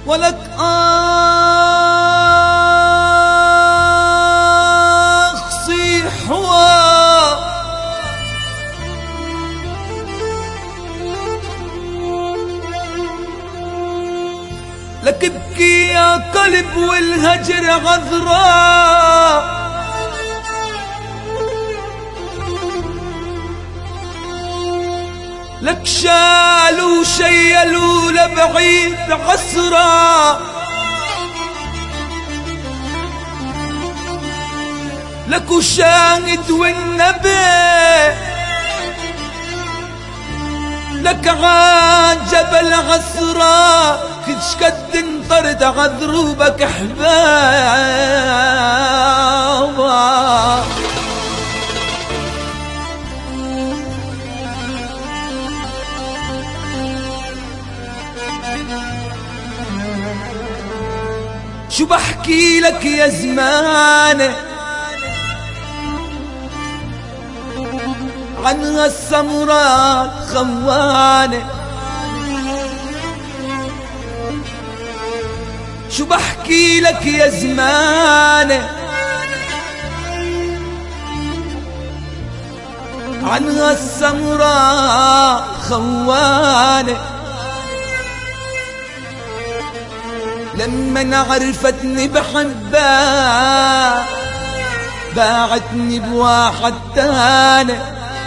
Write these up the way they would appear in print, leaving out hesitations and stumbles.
ولك صيح لك ابكي يا قلب والهجر عذراء، لك شالوا شيلوا لبعيد عسرا، لك وشاهد والنبي، لك عجب عسرا كش قد انطرد عذروبك احبابا. شو بحكي لك يا زمانه عن هالسمرات خوانه، شو بحكي لك يا زمانه عن هالسمرات خوانه. لما عرفتني بحبها باعتني بواحد تاني،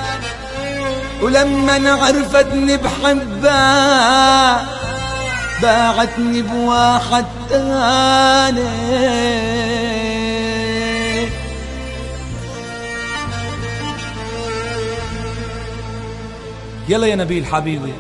ولما عرفتني بحبها باعتني بواحد تاني. يلا يا نبيل حبيبي.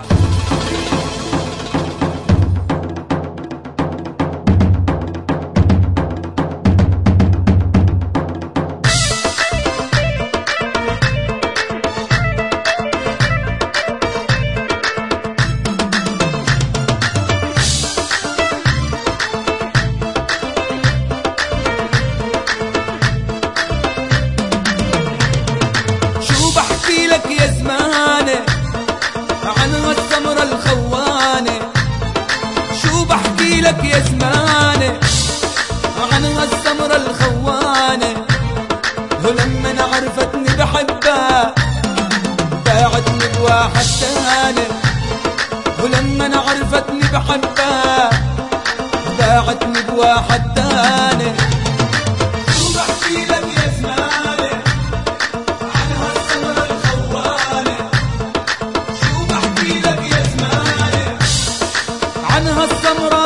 لك يا زمانه عن هالسمرة الخوانة، شو بحكي لك يا زمانه عن هالسمرة الخوانة. ولما عرفتني بحبها باعتني بواحد تاني، ولما عرفتني بحبها باعتني بواحد تاني. شو بحكي لك يا زمانه عن هالسمرة.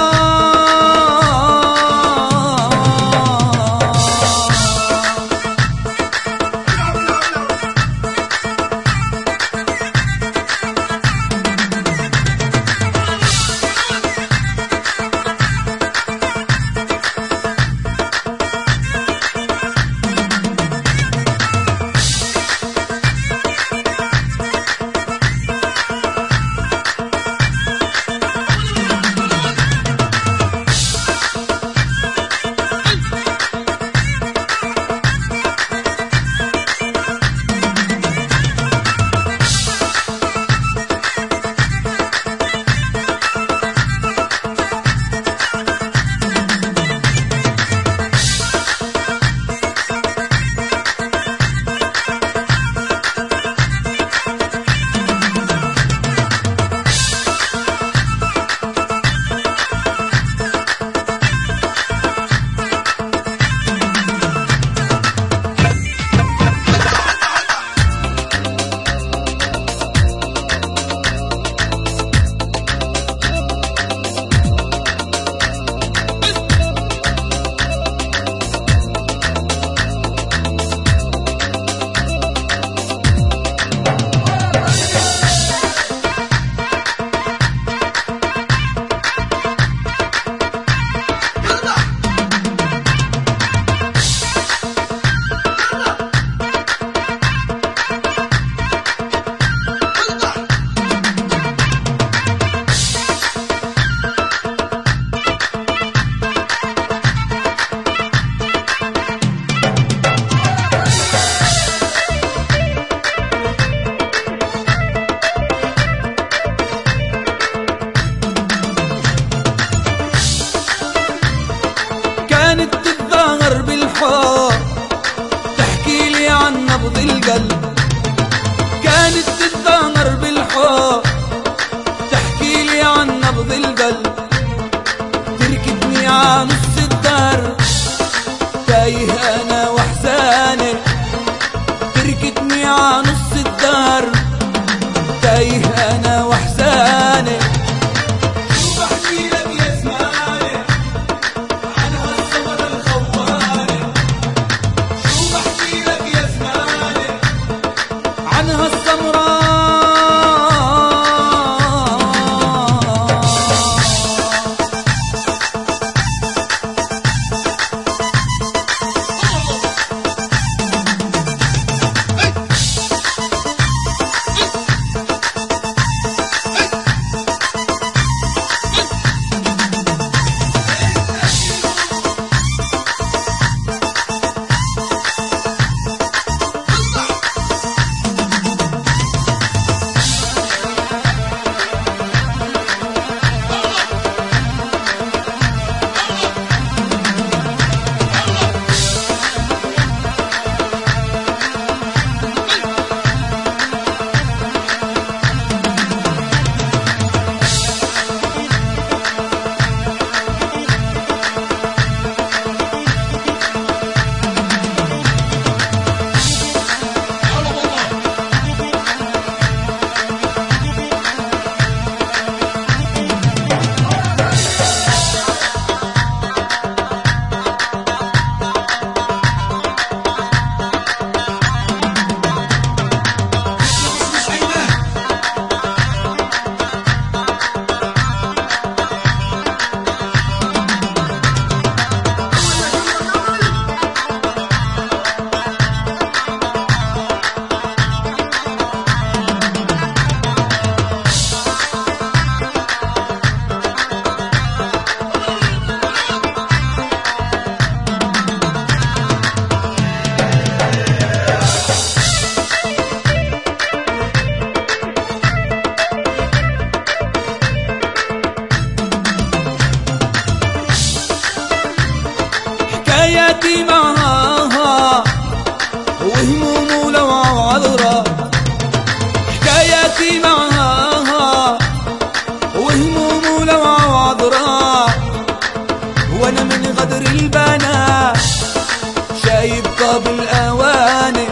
فيه أنا وأحزاني. شوف أحكي لك يا زماني عن هالسمر الخواني. شوف أحكي لك يا زماني عن هالسمرة حكاياتي معها وهموم ولوعة وعذرة. حكاياتي معها وهموم ولوعة وعذرة. وانا من غدر البنات شايب طاب الأواني.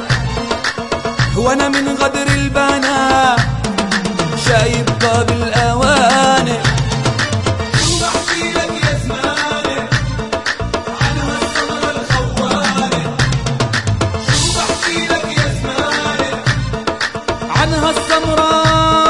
وانا من غدر البنات شايب طاب الأواني. شوف أحكي لك يا زماني عن هالسمر الخواني. شوف أحكي لك يا زماني عن هالسمرة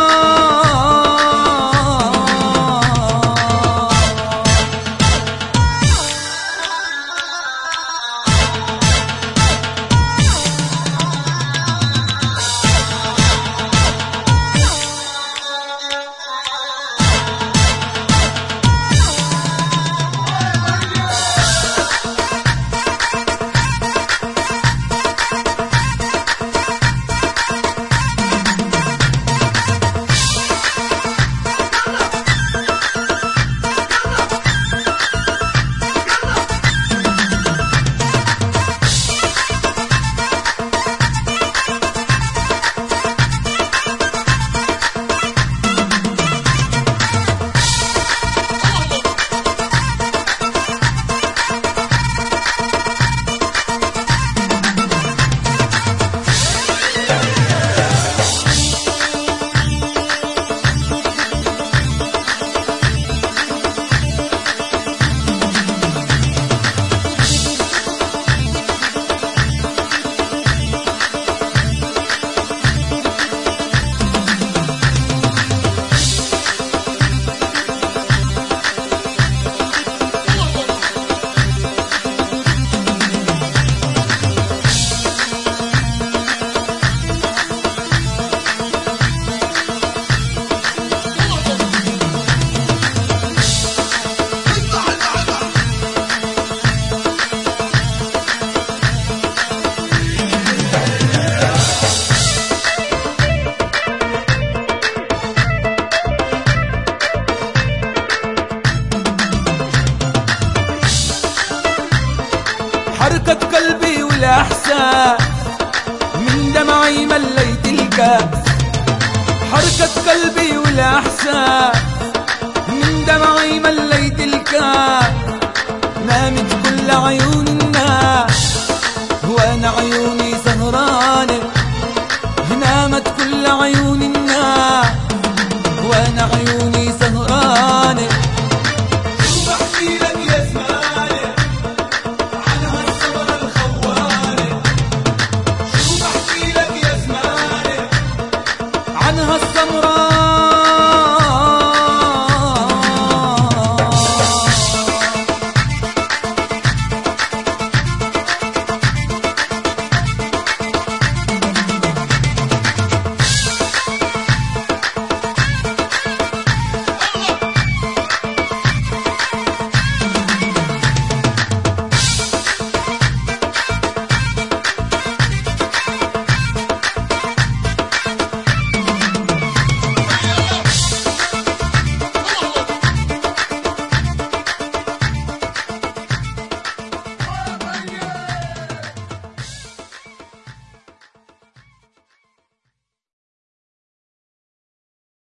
حركة قلبي والإحساس من دمعي مليت الكاس. حركة قلبي والإحساس